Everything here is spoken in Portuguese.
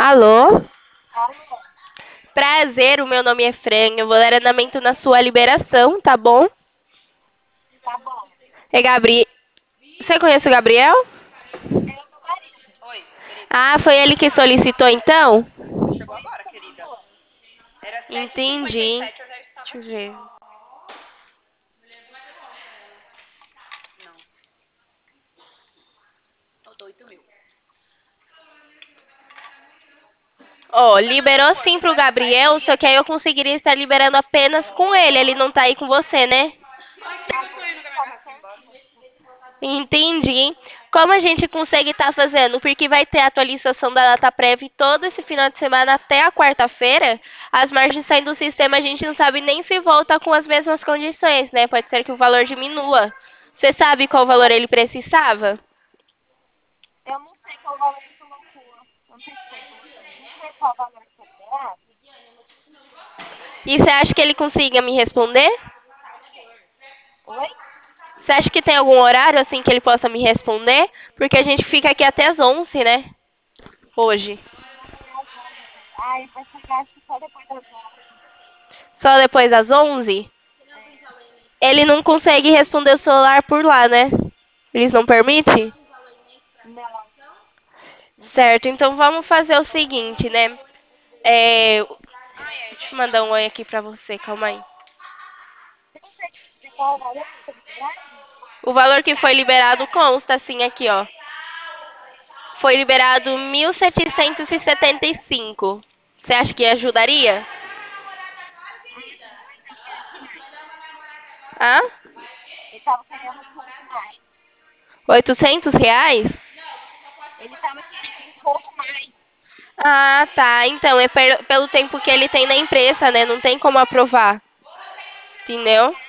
Alô? Alô, Prazer, o meu nome é Fran. Eu vou dar andamento na sua liberação, tá bom? tá bom. É Gabriel. Você conhece o Gabriel? É o meu marido. Ah, foi ele que solicitou então? Foi isso mesmo. Entendi. Deixa eu ver. Ó, liberou sim pro Gabriel, só que aí eu conseguiria estar liberando apenas com ele. Ele não tá aí com você, né? Aí ele estava certinho. Entendi. Como a gente consegue estar fazendo? Porque vai ter atualização da data prévia todo esse final de semana até a quarta-feira. As margens saem do sistema, a gente não sabe nem se volta com as mesmas condições, né? Pode ser que o valor diminua. Você sabe qual valor ele precisava? Eu não sei qual valor ele colocou. Eu não sei se foi 12 mil, foi qual valor que foi liberado. E você acha que ele consiga me responder? Oi? Você acha que tem algum horário assim que ele possa me responder? Porque a gente fica aqui até as 11, né? Hoje. Até às 11. Ai, vai chegar acho que só depois das 11. Só depois das 11? É, Ele não consegue responder o celular por lá, né? Eles não permitem? não, não Certo, permite. então vamos fazer o seguinte, né? Deixa eu mandar um oi aqui pra você, calma aí. Você consegue me dizer qual o valor que foi liberado? O valor que foi liberado consta assim aqui, ó. Foi liberado 1.775. Você acha que ajudaria? Ah, não. Ele estava querendo mais. Hã? Ele estava querendo um pouco mais. R$ 800? Ele estava querendo um pouco mais. Ah, tá. Então, é pelo tempo que ele tem na empresa, né? Não tem como aprovar. Entendeu?